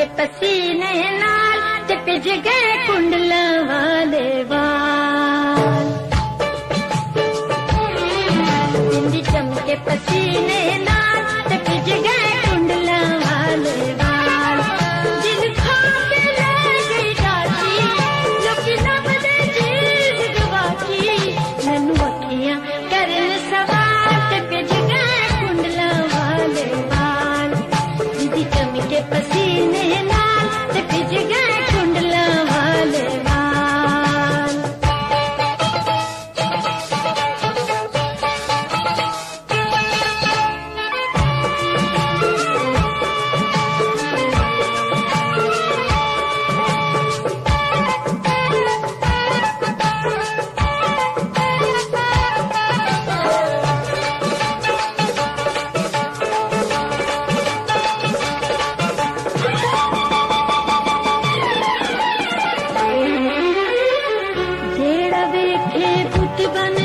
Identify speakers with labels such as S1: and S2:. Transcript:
S1: के पसीने नाल ते भिज गए कुंडला वाले वाल। बिंदी चमके पसीने नाल ते भिज गए कुंडला वाले वाल। दिल खा के ले गई डाची लोकी नबदे चीज गवाची। नैनू अखियां करन सवाल ते भिज गए कुंडला वाले वाल। बिंदी चमके पसीने नाल ते भिज गए कुंडला वाले वाल। जेड़ा वेखे पुत बन